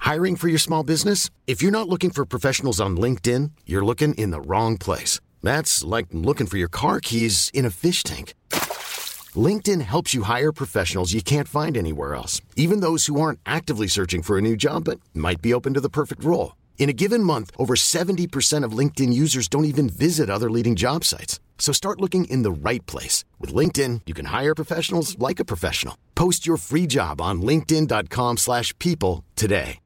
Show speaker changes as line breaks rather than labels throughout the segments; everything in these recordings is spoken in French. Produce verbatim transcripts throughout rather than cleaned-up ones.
Hiring for your small business? If you're not looking for professionals on LinkedIn, you're looking in the wrong place. That's like looking for your car keys in a fish tank. LinkedIn helps you hire professionals you can't find anywhere else, even those who aren't actively searching for a new job but might be open to the perfect role. In a given month, over seventy percent of LinkedIn users don't even visit other leading job sites. So start looking in the right place. With LinkedIn, you can hire professionals like a professional. Post your free job on linkedin dot com slash people today.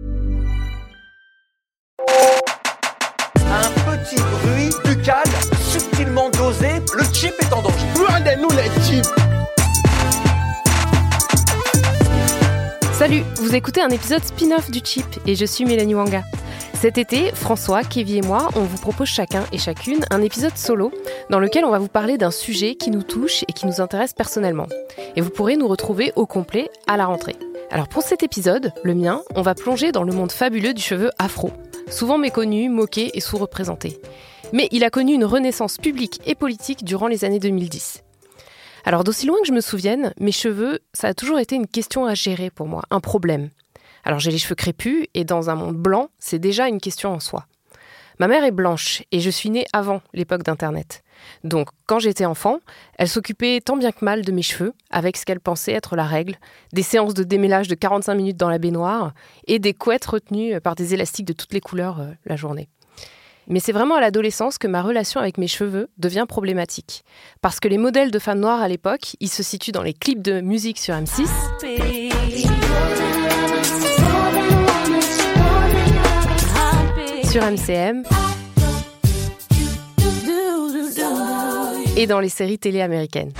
Un petit bruit buccal subtilement dosé, le chip est en danger.
Regardez-nous les chips.
Salut, vous écoutez un épisode spin-off du Chip et je suis Mélanie Wanga. Cet été, François, Kevin et moi, on vous propose chacun et chacune un épisode solo dans lequel on va vous parler d'un sujet qui nous touche et qui nous intéresse personnellement. Et vous pourrez nous retrouver au complet à la rentrée. Alors pour cet épisode, le mien, on va plonger dans le monde fabuleux du cheveu afro, souvent méconnu, moqué et sous-représenté. Mais il a connu une renaissance publique et politique durant les années deux mille dix. Alors d'aussi loin que je me souvienne, mes cheveux, ça a toujours été une question à gérer pour moi, un problème. Alors j'ai les cheveux crépus et dans un monde blanc, c'est déjà une question en soi. Ma mère est blanche et je suis née avant l'époque d'Internet. Donc quand j'étais enfant, elle s'occupait tant bien que mal de mes cheveux, avec ce qu'elle pensait être la règle, des séances de démêlage de quarante-cinq minutes dans la baignoire et des couettes retenues par des élastiques de toutes les couleurs euh, la journée. Mais c'est vraiment à l'adolescence que ma relation avec mes cheveux devient problématique. Parce que les modèles de femmes noires à l'époque, ils se situent dans les clips de musique sur M six, sur M C M et dans les séries télé américaines.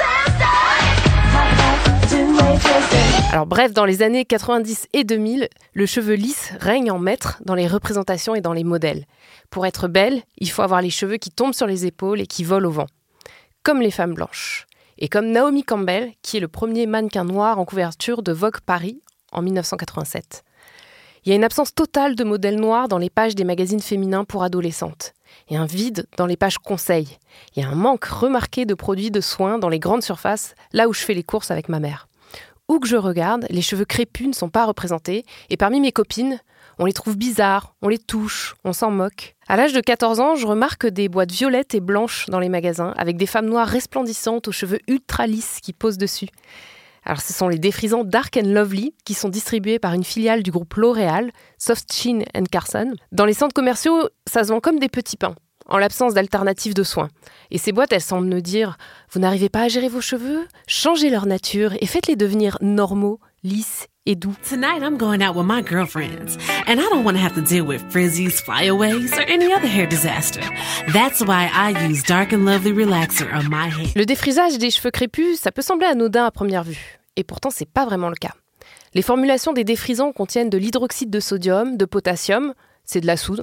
Alors bref, dans les années quatre-vingt-dix et deux mille, le cheveu lisse règne en maître dans les représentations et dans les modèles. Pour être belle, il faut avoir les cheveux qui tombent sur les épaules et qui volent au vent. Comme les femmes blanches. Et comme Naomi Campbell, qui est le premier mannequin noir en couverture de Vogue Paris en dix-neuf cent quatre-vingt-sept. Il y a une absence totale de modèles noirs dans les pages des magazines féminins pour adolescentes. Il y a un vide dans les pages conseils. Il y a un manque remarqué de produits de soins dans les grandes surfaces, là où je fais les courses avec ma mère. Où que je regarde, les cheveux crépus ne sont pas représentés, et parmi mes copines, on les trouve bizarres, on les touche, on s'en moque. À l'âge de quatorze ans, je remarque des boîtes violettes et blanches dans les magasins, avec des femmes noires resplendissantes aux cheveux ultra lisses qui posent dessus. Alors ce sont les défrisants Dark and Lovely qui sont distribués par une filiale du groupe L'Oréal, Soft Sheen and Carson. Dans les centres commerciaux, ça se vend comme des petits pains, en l'absence d'alternatives de soins. Et ces boîtes, elles semblent nous dire « Vous n'arrivez pas à gérer vos cheveux ? Changez leur nature et faites-les devenir normaux, lisses et doux. »
Tonight I'm going out with my girlfriends, and I don't want to have to deal with frizzies, flyaways, or any other hair disaster. That's why I use Dark and Lovely Relaxer on my hair.
Le défrisage des cheveux crépus, ça peut sembler anodin à première vue. Et pourtant, c'est pas vraiment le cas. Les formulations des défrisants contiennent de l'hydroxyde de sodium, de potassium, c'est de la soude,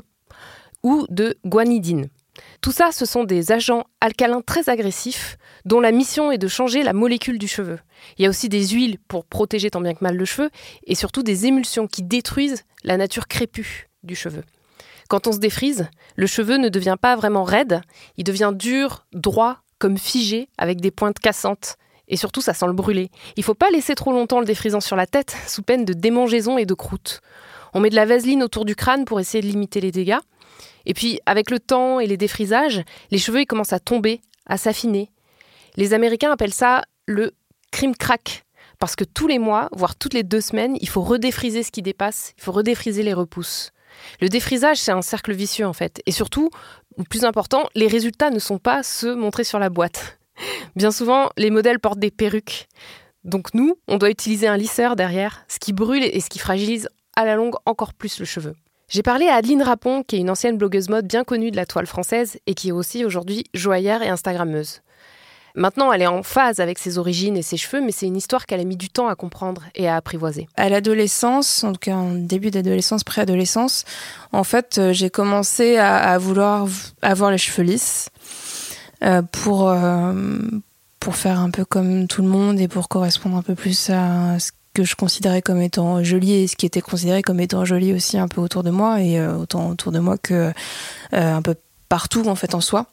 ou de guanidine. Tout ça, ce sont des agents alcalins très agressifs dont la mission est de changer la molécule du cheveu. Il y a aussi des huiles pour protéger tant bien que mal le cheveu et surtout des émulsions qui détruisent la nature crépue du cheveu. Quand on se défrise, le cheveu ne devient pas vraiment raide, il devient dur, droit, comme figé, avec des pointes cassantes. Et surtout, ça sent le brûler. Il ne faut pas laisser trop longtemps le défrisant sur la tête, sous peine de démangeaison et de croûte. On met de la vaseline autour du crâne pour essayer de limiter les dégâts. Et puis, avec le temps et les défrisages, les cheveux ils commencent à tomber, à s'affiner. Les Américains appellent ça le cream crack. Parce que tous les mois, voire toutes les deux semaines, il faut redéfriser ce qui dépasse, il faut redéfriser les repousses. Le défrisage, c'est un cercle vicieux en fait. Et surtout, le plus important, les résultats ne sont pas ceux montrés sur la boîte. Bien souvent, les modèles portent des perruques. Donc nous, on doit utiliser un lisseur derrière, ce qui brûle et ce qui fragilise à la longue encore plus le cheveu. J'ai parlé à Adeline Rapon, qui est une ancienne blogueuse mode bien connue de la toile française et qui est aussi aujourd'hui joaillère et instagrammeuse. Maintenant, elle est en phase avec ses origines et ses cheveux, mais c'est une histoire qu'elle a mis du temps à comprendre et à apprivoiser.
À l'adolescence, en tout cas en début d'adolescence, pré-adolescence, en fait, euh, j'ai commencé à, à vouloir avoir les cheveux lisses euh, pour, euh, pour faire un peu comme tout le monde et pour correspondre un peu plus à ce que je considérais comme étant joli et ce qui était considéré comme étant joli aussi un peu autour de moi et euh, autant autour de moi que euh, un peu partout en fait en soi.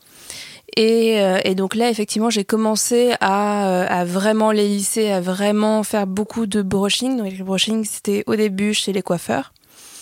Et, euh, et donc là, effectivement, j'ai commencé à, à vraiment les lisser, à vraiment faire beaucoup de brushing. Donc le brushing, c'était au début chez les coiffeurs.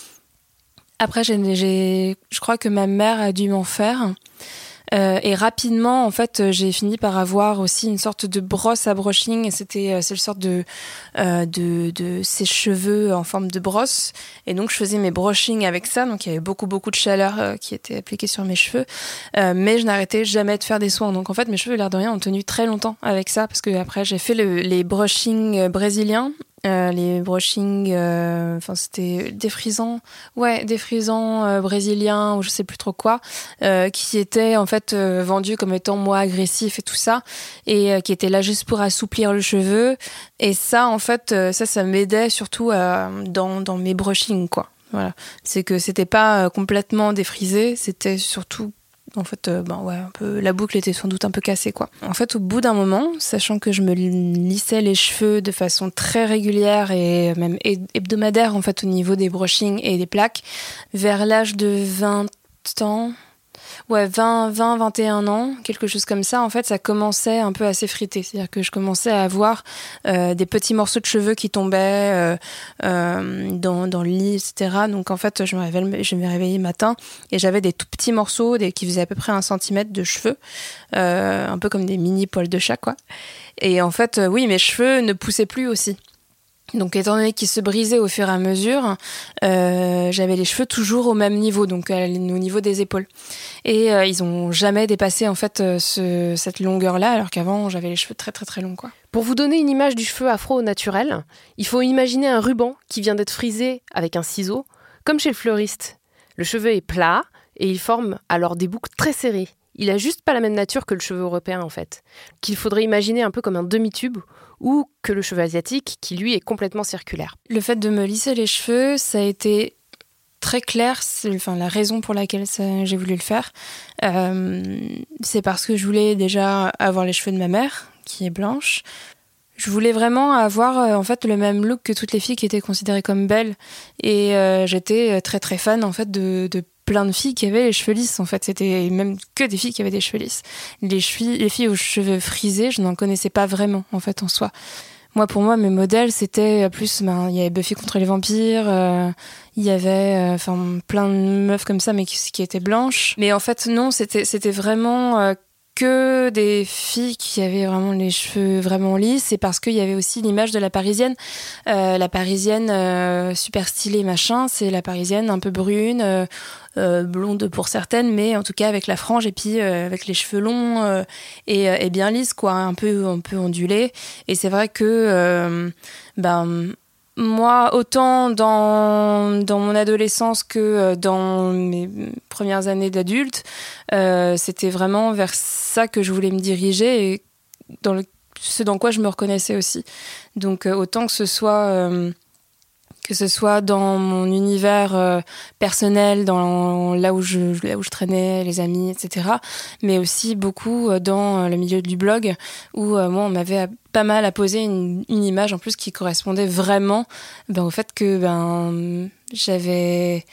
Après, j'ai, j'ai, je crois que ma mère a dû m'en faire. Euh, et rapidement, en fait, j'ai fini par avoir aussi une sorte de brosse à brushing. Et c'était, c'est le sorte de, euh, de, de sèche-cheveux en forme de brosse. Et donc, je faisais mes brushings avec ça. Donc, il y avait beaucoup, beaucoup de chaleur euh, qui était appliquée sur mes cheveux. Euh, mais je n'arrêtais jamais de faire des soins. Donc, en fait, mes cheveux, l'air de rien, ont tenu très longtemps avec ça. Parce que après, j'ai fait le, les brushings brésiliens. Euh, les brushings, euh, enfin c'était défrisants, ouais, défrisants euh, brésiliens ou je sais plus trop quoi, euh, qui étaient en fait euh, vendus comme étant moins agressifs et tout ça, et euh, qui étaient là juste pour assouplir le cheveu. Et ça, en fait, euh, ça, ça m'aidait surtout euh, dans dans mes brushings, quoi. Voilà, c'est que c'était pas euh, complètement défrisé, c'était surtout En fait, euh, ben ouais, un peu, la boucle était sans doute un peu cassée, quoi. En fait, au bout d'un moment, sachant que je me lissais les cheveux de façon très régulière et même hebdomadaire, en fait, au niveau des brushings et des plaques, vers l'âge de vingt ans, ouais, vingt, vingt, vingt et un ans, quelque chose comme ça, en fait, ça commençait un peu à s'effriter. C'est-à-dire que je commençais à avoir euh, des petits morceaux de cheveux qui tombaient euh, euh, dans, dans le lit, et cetera. Donc, en fait, je me réveillais, je me réveillais le matin et j'avais des tout petits morceaux des, qui faisaient à peu près un centimètre de cheveux, euh, un peu comme des mini poils de chat, quoi. Et en fait, euh, oui, mes cheveux ne poussaient plus aussi. Donc, étant donné qu'ils se brisaient au fur et à mesure, euh, j'avais les cheveux toujours au même niveau, donc euh, au niveau des épaules. Et euh, ils ont jamais dépassé en fait euh, ce, cette longueur-là, alors qu'avant j'avais les cheveux très très très longs, quoi.
Pour vous donner une image du cheveu afro au naturel, il faut imaginer un ruban qui vient d'être frisé avec un ciseau, comme chez le fleuriste. Le cheveu est plat et il forme alors des boucles très serrées. Il a juste pas la même nature que le cheveu européen en fait, qu'il faudrait imaginer un peu comme un demi-tube, ou que le cheveu asiatique, qui lui est complètement circulaire.
Le fait de me lisser les cheveux, ça a été très clair, c'est, enfin, la raison pour laquelle ça, j'ai voulu le faire. Euh, c'est parce que je voulais déjà avoir les cheveux de ma mère, qui est blanche. Je voulais vraiment avoir euh, en fait le même look que toutes les filles qui étaient considérées comme belles. Et euh, j'étais très très fan en fait de, de plein de filles qui avaient les cheveux lisses. En fait, c'était même que des filles qui avaient des cheveux lisses. Les, chevilles, les filles aux cheveux frisés, je n'en connaissais pas vraiment en fait en soi. Moi, pour moi, mes modèles, c'était plus, ben, il y avait Buffy contre les vampires, euh, il y avait, enfin, euh, plein de meufs comme ça, mais qui, qui étaient blanches. Mais en fait, non, c'était, c'était vraiment euh, que des filles qui avaient vraiment les cheveux vraiment lisses, et parce qu'il y avait aussi l'image de la Parisienne. Euh, la Parisienne euh, super stylée, machin, c'est la Parisienne un peu brune, euh, euh, blonde pour certaines, mais en tout cas avec la frange et puis euh, avec les cheveux longs euh, et, et bien lisses, quoi, un peu, un peu ondulés. Et c'est vrai que euh, ben, moi, autant dans, dans mon adolescence que dans mes premières années d'adulte, euh, c'était vraiment vers ça que je voulais me diriger et dans le, ce dans quoi je me reconnaissais aussi. Donc euh, autant que ce soit... Euh, que ce soit dans mon univers euh, personnel, dans là où je là où je traînais, les amis, et cetera, mais aussi beaucoup dans le milieu du blog où euh, moi on m'avait pas mal apposé une, une image en plus qui correspondait vraiment ben, au fait que ben j'avais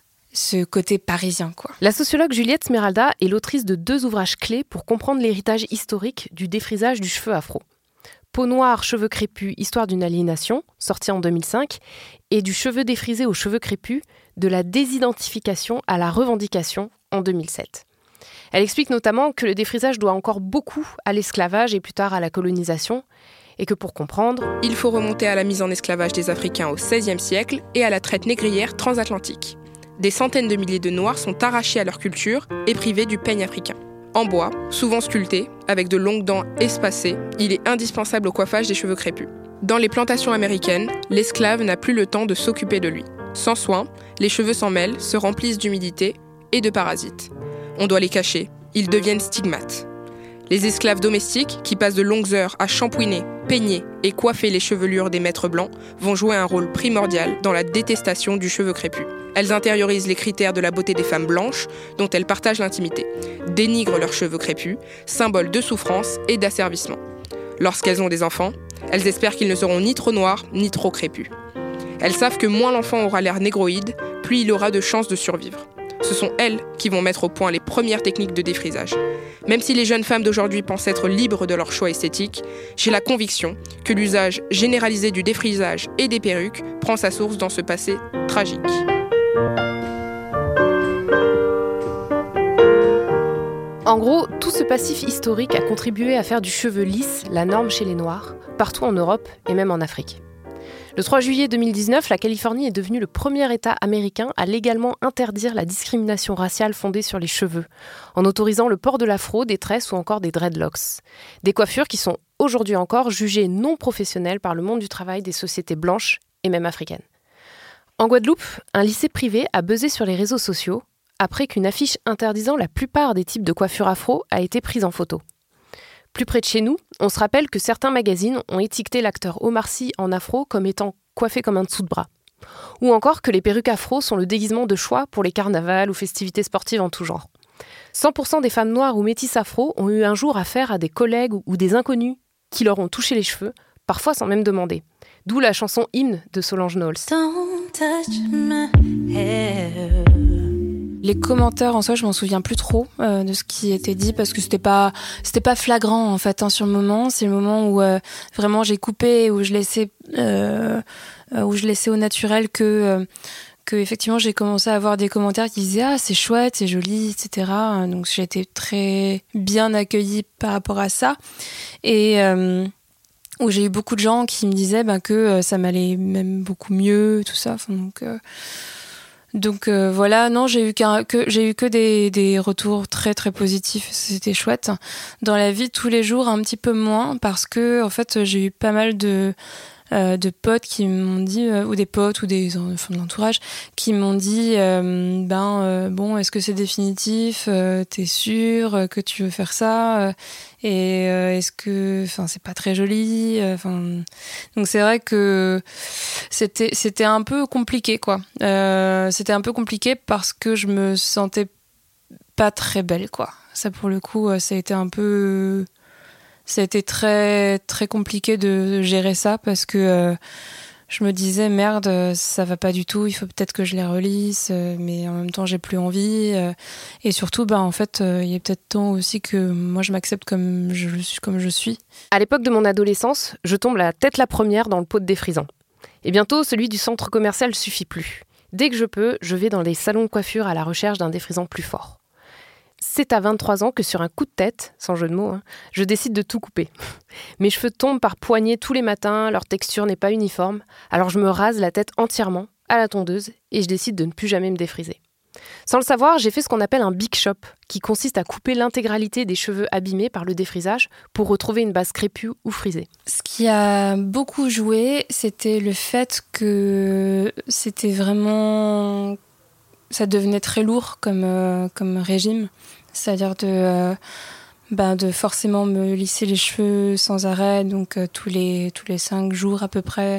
ce côté parisien, quoi.
La sociologue Juliette Smeralda est l'autrice de deux ouvrages clés pour comprendre l'héritage historique du défrisage du cheveu afro. Peau noire, cheveux crépus, histoire d'une aliénation, sorti en deux mille cinq, et du cheveu défrisé aux cheveux crépus, de la désidentification à la revendication en deux mille sept. Elle explique notamment que le défrisage doit encore beaucoup à l'esclavage et plus tard à la colonisation, et que pour comprendre,
il faut remonter à la mise en esclavage des Africains au seizième siècle et à la traite négrière transatlantique. Des centaines de milliers de Noirs sont arrachés à leur culture et privés du peigne africain. En bois, souvent sculpté, avec de longues dents espacées, il est indispensable au coiffage des cheveux crépus. Dans les plantations américaines, l'esclave n'a plus le temps de s'occuper de lui. Sans soin, les cheveux s'en mêlent, se remplissent d'humidité et de parasites. On doit les cacher, ils deviennent stigmates. Les esclaves domestiques, qui passent de longues heures à shampouiner, peigner et coiffer les chevelures des maîtres blancs, vont jouer un rôle primordial dans la détestation du cheveu crépus. Elles intériorisent les critères de la beauté des femmes blanches, dont elles partagent l'intimité, dénigrent leurs cheveux crépus, symbole de souffrance et d'asservissement. Lorsqu'elles ont des enfants, elles espèrent qu'ils ne seront ni trop noirs, ni trop crépus. Elles savent que moins l'enfant aura l'air négroïde, plus il aura de chances de survivre. Ce sont elles qui vont mettre au point les premières techniques de défrisage. Même si les jeunes femmes d'aujourd'hui pensent être libres de leur choix esthétique, j'ai la conviction que l'usage généralisé du défrisage et des perruques prend sa source dans ce passé tragique.
En gros, tout ce passif historique a contribué à faire du cheveu lisse la norme chez les Noirs, partout en Europe et même en Afrique. Le trois juillet deux mille dix-neuf, la Californie est devenue le premier État américain à légalement interdire la discrimination raciale fondée sur les cheveux, en autorisant le port de l'afro, des tresses ou encore des dreadlocks. Des coiffures qui sont aujourd'hui encore jugées non professionnelles par le monde du travail des sociétés blanches et même africaines. En Guadeloupe, un lycée privé a buzzé sur les réseaux sociaux après qu'une affiche interdisant la plupart des types de coiffures afro a été prise en photo. Plus près de chez nous, on se rappelle que certains magazines ont étiqueté l'acteur Omar Sy en afro comme étant coiffé comme un dessous de bras. Ou encore que les perruques afro sont le déguisement de choix pour les carnavals ou festivités sportives en tout genre. cent pour cent des femmes noires ou métisses afro ont eu un jour affaire à des collègues ou des inconnus qui leur ont touché les cheveux, parfois sans même demander. D'où la chanson Hymne de Solange Knowles.
Don't touch my hair. Les commentaires en soi, je m'en souviens plus trop euh, de ce qui était dit parce que c'était pas c'était pas flagrant en fait hein, sur le moment. C'est le moment où euh, vraiment j'ai coupé, où je laissais euh, où je laissais au naturel que euh, que effectivement j'ai commencé à avoir des commentaires qui disaient ah c'est chouette, c'est joli, et cetera. Donc j'ai été très bien accueillie par rapport à ça et euh, où j'ai eu beaucoup de gens qui me disaient ben, que euh, ça m'allait même beaucoup mieux, tout ça. Enfin, donc euh, Donc euh, voilà, non, j'ai eu qu'un, que j'ai eu que des des retours très très positifs, c'était chouette. Dans la vie de tous les jours, un petit peu moins parce que en fait, j'ai eu pas mal de euh, de potes qui m'ont dit euh, ou des potes ou des enfants de l'entourage qui m'ont dit euh, ben euh, bon, est-ce que c'est définitif, euh, t'es sûr que tu veux faire ça et euh, est-ce que enfin c'est pas très joli, enfin donc c'est vrai que c'était c'était un peu compliqué quoi. Euh, c'était un peu compliqué parce que je me sentais pas très belle quoi. Ça pour le coup, ça a été un peu ça a été très très compliqué de gérer ça parce que euh, je me disais merde, ça va pas du tout, il faut peut-être que je les relisse, mais en même temps j'ai plus envie et surtout bah en fait il y a peut-être temps aussi que moi je m'accepte comme je suis comme je suis.
À l'époque de mon adolescence, je tombe la tête la première dans le pot de défrisant. Et bientôt celui du centre commercial suffit plus. Dès que je peux, je vais dans les salons de coiffure à la recherche d'un défrisant plus fort. C'est à vingt-trois ans que sur un coup de tête, sans jeu de mots, hein, je décide de tout couper. Mes cheveux tombent par poignées tous les matins, leur texture n'est pas uniforme, alors je me rase la tête entièrement à la tondeuse et je décide de ne plus jamais me défriser. Sans le savoir, j'ai fait ce qu'on appelle un big shop, qui consiste à couper l'intégralité des cheveux abîmés par le défrisage pour retrouver une base crépue ou frisée.
Ce qui a beaucoup joué, c'était le fait que c'était vraiment... ça devenait très lourd comme, euh, comme régime. C'est-à-dire de, euh, ben de forcément me lisser les cheveux sans arrêt, donc euh, tous les tous les cinq jours à peu près.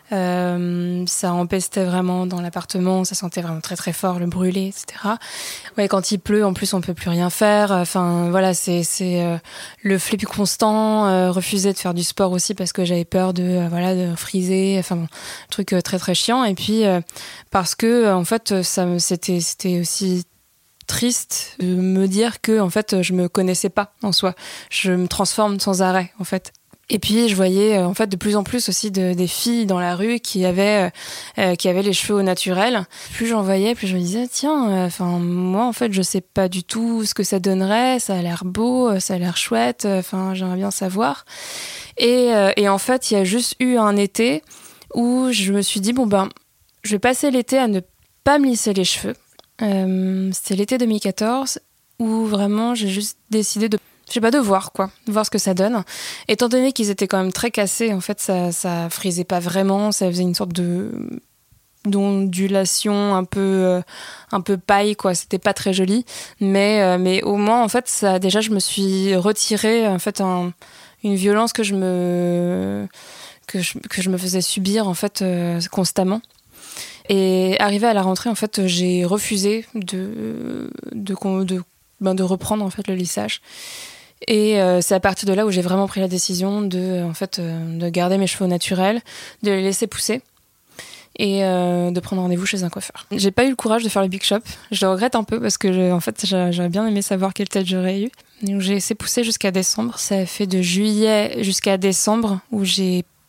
Euh, ça empestait vraiment dans l'appartement, ça sentait vraiment très très fort, le brûlé, et cetera. Ouais, quand il pleut, en plus, on peut plus rien faire. Enfin, voilà, c'est c'est euh, le flip constant. Euh, refuser de faire du sport aussi parce que j'avais peur de euh, voilà de friser. Enfin, bon, truc euh, très très chiant. Et puis euh, parce que en fait, ça me c'était c'était aussi triste de me dire que en fait je me connaissais pas en soi, je me transforme sans arrêt en fait. Et puis je voyais en fait de plus en plus aussi de, des filles dans la rue qui avaient euh, qui avaient les cheveux au naturel. Plus j'en voyais, plus je me disais tiens, enfin euh, moi en fait je sais pas du tout ce que ça donnerait, ça a l'air beau, ça a l'air chouette, enfin j'aimerais bien savoir. Et euh, et en fait il y a juste eu un été où je me suis dit bon ben je vais passer l'été à ne pas me lisser les cheveux. Euh, c'était l'été deux mille quatorze où vraiment j'ai juste décidé de je sais pas de voir quoi, de voir ce que ça donne. Étant donné qu'ils étaient quand même très cassés, en fait ça ça frisait pas vraiment, ça faisait une sorte de d'ondulation un peu euh, un peu paille quoi, c'était pas très joli, mais euh, mais au moins en fait ça déjà je me suis retirée en fait un, une violence que je me que je, que je me faisais subir en fait euh, constamment. Et arrivé à la rentrée, en fait, j'ai refusé de, de, de, ben de reprendre en fait, le lissage. Et euh, c'est à partir de là où j'ai vraiment pris la décision de, en fait, euh, de garder mes cheveux naturels, de les laisser pousser et euh, de prendre rendez-vous chez un coiffeur. J'ai pas eu le courage de faire le big shop. Je le regrette un peu parce que je, en fait, j'aurais bien aimé savoir quelle tête j'aurais eu. Donc, j'ai laissé pousser jusqu'à décembre. Ça a fait de juillet jusqu'à décembre où j'ai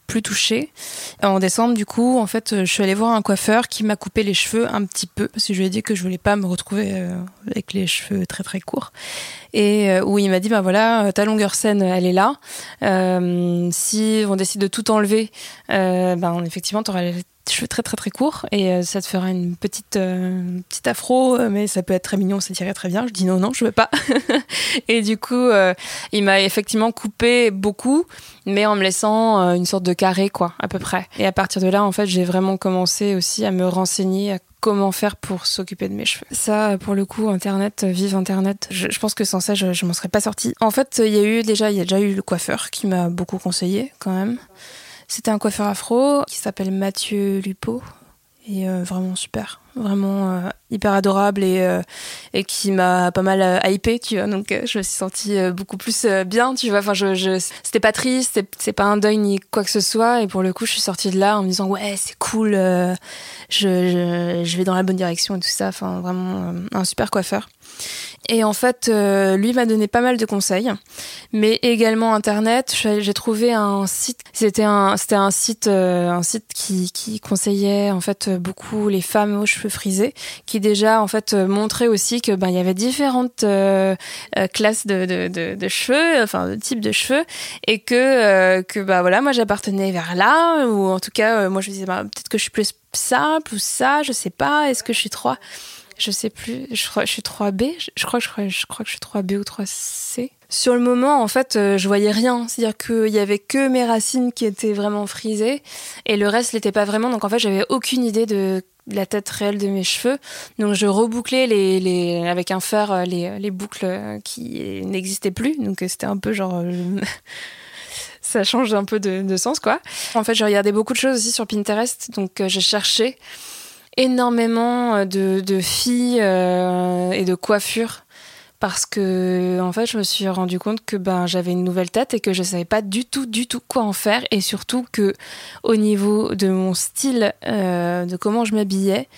plus toucher. En décembre, du coup, en fait, je suis allée voir un coiffeur qui m'a coupé les cheveux un petit peu parce que je lui ai dit que je voulais pas me retrouver euh, avec les cheveux très très courts. Et euh, où il m'a dit, bah voilà, ta longueur saine, elle est là. Euh, si on décide de tout enlever, euh, ben effectivement, t'auras les cheveux très très très courts et euh, ça te fera une petite euh, petite afro, mais ça peut être très mignon, ça tirait très bien. Je dis non non, je veux pas. Et du coup, euh, il m'a effectivement coupé beaucoup, mais en me laissant euh, une sorte de carré quoi, à peu près. Et à partir de là, en fait, j'ai vraiment commencé aussi à me renseigner à comment faire pour s'occuper de mes cheveux. Ça, pour le coup, Internet, vive Internet, je, je pense que sans ça, je, je m'en serais pas sortie. En fait, il y a eu déjà, il y a déjà eu le coiffeur qui m'a beaucoup conseillé quand même. C'était un coiffeur afro qui s'appelle Mathieu Lupo et euh, vraiment super, vraiment euh, hyper adorable et euh, et qui m'a pas mal euh, hypée, tu vois. Donc euh, je me suis sentie euh, beaucoup plus euh, bien, tu vois. Enfin, je, je c'était pas triste, c'est, c'est pas un deuil ni quoi que ce soit. Et pour le coup, je suis sortie de là en me disant ouais, c'est cool, euh, je, je je vais dans la bonne direction et tout ça. Enfin, vraiment euh, un super coiffeur. Et en fait, euh, lui m'a donné pas mal de conseils, mais également Internet. J'ai trouvé un site. C'était un, c'était un site, euh, un site qui, qui conseillait en fait beaucoup les femmes aux cheveux frisés, qui déjà en fait montrait aussi que ben il y avait différentes euh, euh, classes de, de, de, de cheveux, enfin de types de cheveux, et que euh, que bah voilà, moi j'appartenais vers là, ou en tout cas euh, moi je me disais bah, peut-être que je suis plus simple ou ça, je sais pas. Est-ce que je suis trop Je sais plus, je crois je suis trois B, je crois, je, crois, je crois que je suis trois B ou trois C. Sur le moment, en fait, euh, je voyais rien. C'est-à-dire qu'il y avait que mes racines qui étaient vraiment frisées et le reste l'était pas vraiment. Donc en fait, j'avais aucune idée de la tête réelle de mes cheveux. Donc je rebouclais les, les, avec un fer les, les boucles qui n'existaient plus. Donc c'était un peu genre... Euh, ça change un peu de, de sens, quoi. En fait, je regardais beaucoup de choses aussi sur Pinterest. Donc euh, j'ai cherché énormément de, de filles euh, et de coiffures parce que en fait je me suis rendu compte que ben j'avais une nouvelle tête et que je savais pas du tout du tout quoi en faire, et surtout que au niveau de mon style, euh, de comment je m'habillais,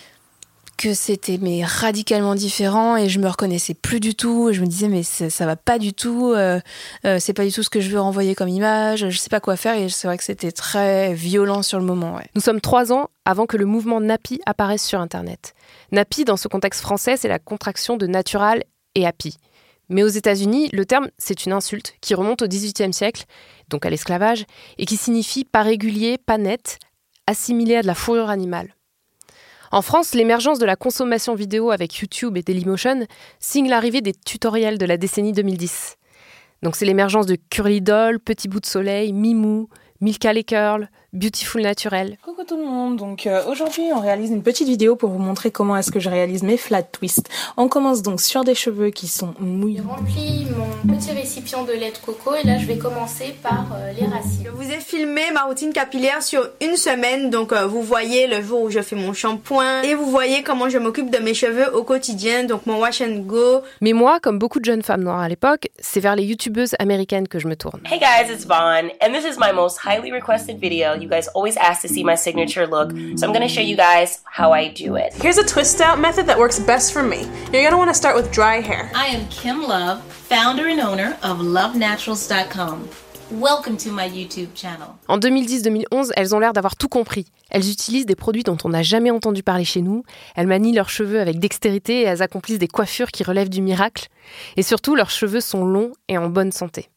que c'était mais radicalement différent et je me reconnaissais plus du tout. Je me disais mais ça, ça va pas du tout, euh, euh, c'est pas du tout ce que je veux renvoyer comme image, je sais pas quoi faire, et c'est vrai que c'était très violent sur le moment. Ouais.
Nous sommes trois ans avant que le mouvement Nappy apparaisse sur Internet. Nappy, dans ce contexte français, c'est la contraction de natural et happy. Mais aux États-Unis, le terme, c'est une insulte qui remonte au dix-huitième siècle, donc à l'esclavage, et qui signifie pas régulier, pas net, assimilé à de la fourrure animale. En France, l'émergence de la consommation vidéo avec YouTube et Dailymotion signe l'arrivée des tutoriels de la décennie deux mille dix. Donc c'est l'émergence de Curly Doll, Petit Bout de Soleil, Mimou, Milka les Curls, Beautiful Naturel.
Coucou tout le monde, donc euh, aujourd'hui on réalise une petite vidéo pour vous montrer comment est-ce que je réalise mes flat twists. On commence donc sur des cheveux qui sont mouillés.
J'ai rempli mon petit récipient de lait de coco et là je vais commencer par euh, les racines.
Je vous ai filmé ma routine capillaire sur une semaine, donc euh, vous voyez le jour où je fais mon shampoing et vous voyez comment je m'occupe de mes cheveux au quotidien, donc mon wash and go.
Mais moi, comme beaucoup de jeunes femmes noires à l'époque, c'est vers les youtubeuses américaines que je me tourne.
Hey guys, it's Vaughn, and this is my most highly requested video. You guys always ask to see my signature look, so I'm gonna show you guys how I do it.
Here's a twist out method that works best for me. You're gonna want to start with dry hair.
I am Kim Love, founder and owner of love naturals dot com. Welcome to my YouTube channel.
En deux mille dix deux mille onze, elles ont l'air d'avoir tout compris. Elles utilisent des produits dont on n'a jamais entendu parler chez nous. Elles manient leurs cheveux avec dextérité et elles accomplissent des coiffures qui relèvent du miracle. Et surtout, leurs cheveux sont longs et en bonne santé.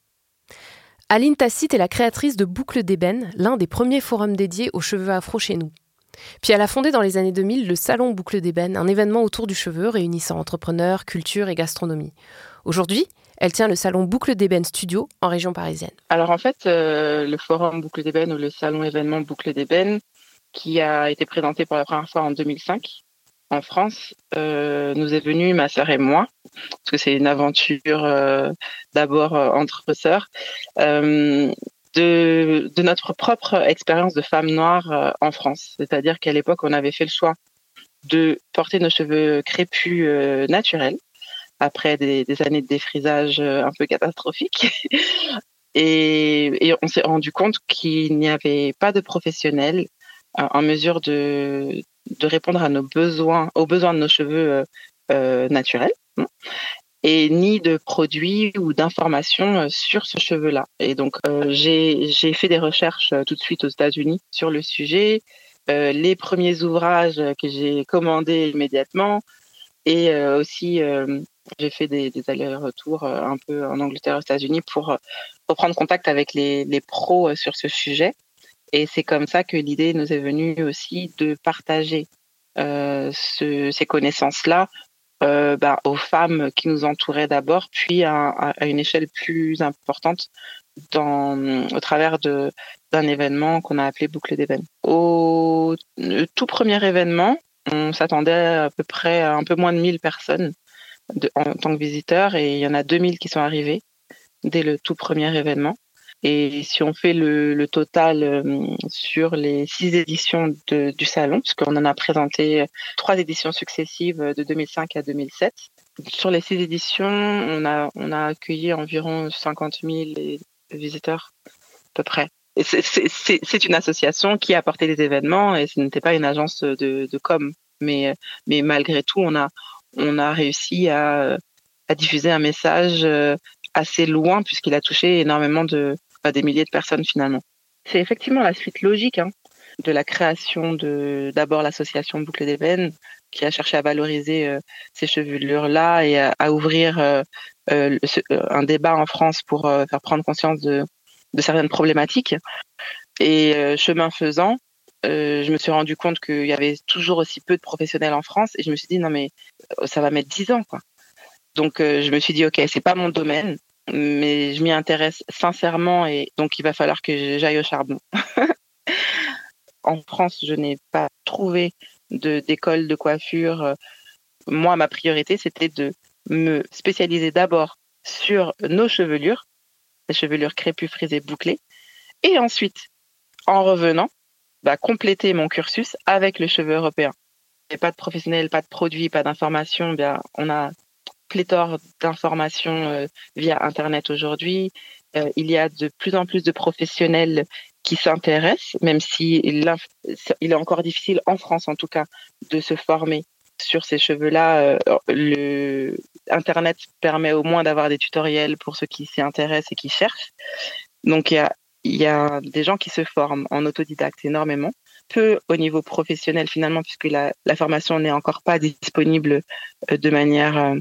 Aline Tacite est la créatrice de Boucles d'Ébène, l'un des premiers forums dédiés aux cheveux afro chez nous. Puis elle a fondé dans les années deux mille le Salon Boucles d'Ébène, un événement autour du cheveu réunissant entrepreneurs, culture et gastronomie. Aujourd'hui, elle tient le salon Boucles d'Ébène Studio en région parisienne.
Alors en fait, euh, le forum Boucles d'Ébène ou le salon événement Boucles d'Ébène, qui a été présenté pour la première fois en deux mille cinq en France, euh, nous est venu, ma sœur et moi, parce que c'est une aventure euh, d'abord euh, entre sœurs, euh, de, de notre propre expérience de femme noire euh, en France. C'est-à-dire qu'à l'époque, on avait fait le choix de porter nos cheveux crépus euh, naturels, après des, des années de défrisage un peu catastrophiques. Et, et on s'est rendu compte qu'il n'y avait pas de professionnels euh, en mesure de, de répondre à nos besoins, aux besoins de nos cheveux euh, euh, naturels. et ni de produits ou d'informations sur ce cheveu-là. Et donc, euh, j'ai, j'ai fait des recherches tout de suite aux États-Unis sur le sujet. Euh, les premiers ouvrages que j'ai commandés immédiatement et euh, aussi euh, j'ai fait des, des allers-retours un peu en Angleterre, aux États-Unis pour, pour prendre contact avec les, les pros sur ce sujet. Et c'est comme ça que l'idée nous est venue aussi de partager euh, ce, ces connaissances-là euh, bah, aux femmes qui nous entouraient d'abord, puis à, à une échelle plus importante dans, au travers de, d'un événement qu'on a appelé Boucle d'ébène. Au tout premier événement, on s'attendait à peu près à un peu moins de mille personnes de, en tant que visiteurs, et il y en a deux mille qui sont arrivés dès le tout premier événement. Et si on fait le, le total euh, sur les six éditions de, du salon, puisqu'on en a présenté trois éditions successives de deux mille cinq à deux mille sept, sur les six éditions, on a, on a accueilli environ cinquante mille visiteurs, à peu près. Et c'est, c'est, c'est, c'est une association qui a porté des événements et ce n'était pas une agence de, de com. Mais, mais malgré tout, on a, on a réussi à, à diffuser un message assez loin puisqu'il a touché énormément de, bah, des milliers de personnes finalement. C'est effectivement la suite logique hein, de la création de d'abord l'association Boucle d'ébène qui a cherché à valoriser euh, ces chevelures-là et à, à ouvrir euh, euh, ce, euh, un débat en France pour euh, faire prendre conscience de, de certaines problématiques. Et euh, chemin faisant, euh, je me suis rendu compte qu'il y avait toujours aussi peu de professionnels en France et je me suis dit non mais ça va mettre dix ans quoi. Donc euh, je me suis dit ok, c'est pas mon domaine, mais je m'y intéresse sincèrement et donc il va falloir que j'aille au charbon. En France, je n'ai pas trouvé de, d'école de coiffure. Moi, ma priorité, c'était de me spécialiser d'abord sur nos chevelures, les chevelures crépues, frisées, bouclées, et ensuite, en revenant, bah, compléter mon cursus avec le cheveu européen. Il n'y a pas de professionnels, pas de produits, pas d'informations. Bien, on a pléthore d'informations euh, via Internet aujourd'hui. Euh, il y a de plus en plus de professionnels qui s'intéressent, même si il est encore difficile, en France en tout cas, de se former sur ces cheveux-là. Euh, le Internet permet au moins d'avoir des tutoriels pour ceux qui s'y intéressent et qui cherchent. Donc il y a, il y a des gens qui se forment en autodidacte énormément, peu au niveau professionnel finalement, puisque la, la formation n'est encore pas disponible euh, de manière euh,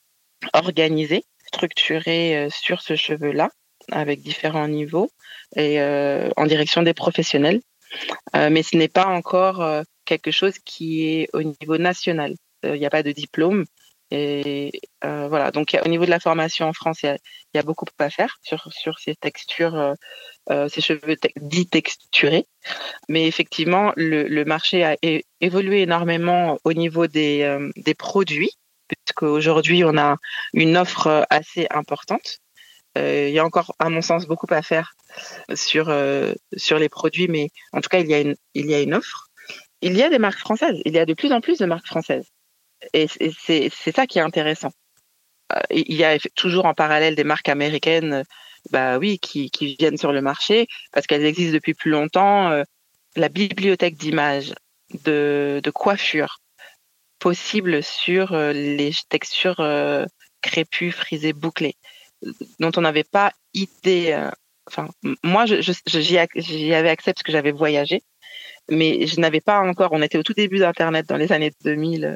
organisée, structurée euh, sur ce cheveu-là, avec différents niveaux et euh, en direction des professionnels. Euh, mais ce n'est pas encore euh, quelque chose qui est au niveau national. Il euh, n'y a pas de diplôme. Et euh, voilà. Donc, au niveau de la formation en France, il y, y a beaucoup à faire sur, sur ces textures, euh, euh, ces cheveux te- dits texturés. Mais effectivement, le, le marché a é- évolué énormément au niveau des, euh, des produits, puisqu'aujourd'hui, on a une offre assez importante. Euh, il y a encore, à mon sens, beaucoup à faire sur euh, sur les produits, mais en tout cas, il y a une il y a une offre. Il y a des marques françaises. Il y a de plus en plus de marques françaises, et, et c'est c'est ça qui est intéressant. Euh, il y a toujours en parallèle des marques américaines, bah oui, qui qui viennent sur le marché parce qu'elles existent depuis plus longtemps. Euh, la bibliothèque d'images de de coiffure possible sur euh, les textures euh, crépues, frisées, bouclées, dont on n'avait pas idée. Euh, enfin, moi, je, je, j'y, j'y avais accès parce que j'avais voyagé, mais je n'avais pas encore. On était au tout début d'Internet dans les années deux mille.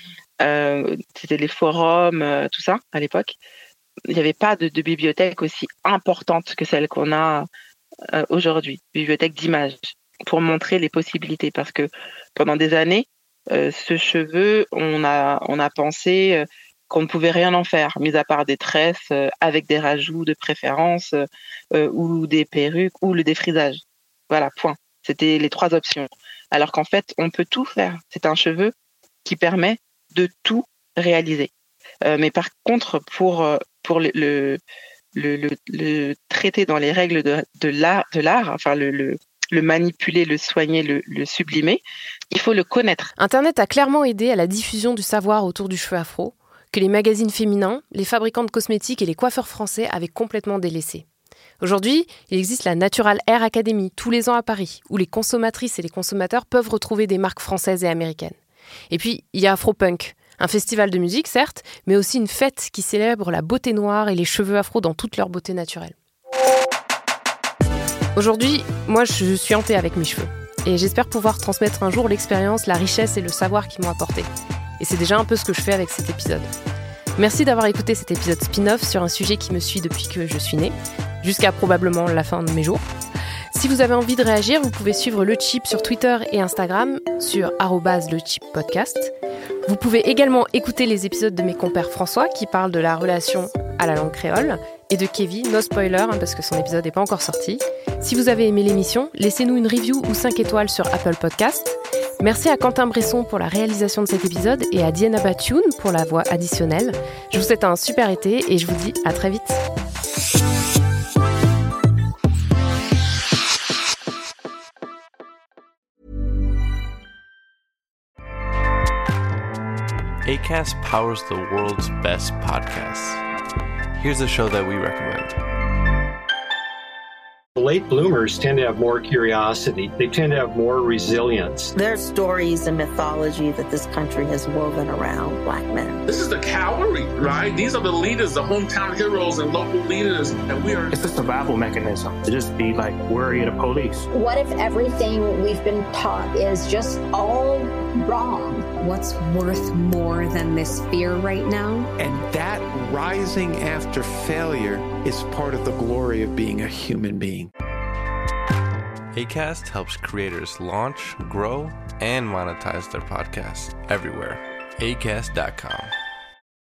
Euh, c'était les forums, euh, tout ça à l'époque. Il n'y avait pas de, de bibliothèque aussi importante que celle qu'on a euh, aujourd'hui, bibliothèque d'images, pour montrer les possibilités. Parce que pendant des années, euh, ce cheveu, on a, on a pensé euh, qu'on ne pouvait rien en faire, mis à part des tresses euh, avec des rajouts de préférence euh, ou des perruques ou le défrisage. Voilà, point. C'était les trois options. Alors qu'en fait, on peut tout faire. C'est un cheveu qui permet de tout réaliser. Euh, mais par contre, pour, pour le, le, le, le, le traiter dans les règles de, de, l'art, de l'art, enfin le, le, le manipuler, le soigner, le, le sublimer, il faut le connaître.
Internet a clairement aidé à la diffusion du savoir autour du cheveu afro, que les magazines féminins, les fabricants de cosmétiques et les coiffeurs français avaient complètement délaissé. Aujourd'hui, il existe la Natural Hair Academy, tous les ans à Paris, où les consommatrices et les consommateurs peuvent retrouver des marques françaises et américaines. Et puis, il y a Afropunk, Un festival de musique, certes, mais aussi une fête qui célèbre la beauté noire et les cheveux afro dans toute leur beauté naturelle. Aujourd'hui, moi, je suis en paix avec mes cheveux. Et j'espère pouvoir transmettre un jour l'expérience, la richesse et le savoir qu'ils m'ont apporté. Et c'est déjà un peu ce que je fais avec cet épisode. Merci d'avoir écouté cet épisode spin-off sur un sujet qui me suit depuis que je suis née, jusqu'à probablement la fin de mes jours. Si vous avez envie de réagir, vous pouvez suivre Le Chip sur Twitter et Instagram, sur arobase le chip podcast. Vous pouvez également écouter les épisodes de mes compères François qui parlent de la relation à la langue créole et de Kevin, no spoiler hein, parce que son épisode n'est pas encore sorti. Si vous avez aimé l'émission, laissez-nous une review ou cinq étoiles sur Apple Podcast. Merci à Quentin Bresson pour la réalisation de cet épisode et à Diana Batioun pour la voix additionnelle. Je vous souhaite un super été et je vous dis à très vite.
Acast powers the world's best podcasts. Here's a show that we recommend.
Late bloomers tend to have more curiosity. They tend to have more resilience.
There are stories and mythology that this country has woven around Black men.
This is the cavalry, right? These are the leaders, the hometown heroes and local leaders. And we are.
It's a survival mechanism to just be like worried of police.
What if everything we've been taught is just all wrong?
What's worth more than this fear right now?
And that rising after failure is part of the glory of being a human being.
Acast helps creators launch, grow, and monetize their podcasts everywhere. acast dot com.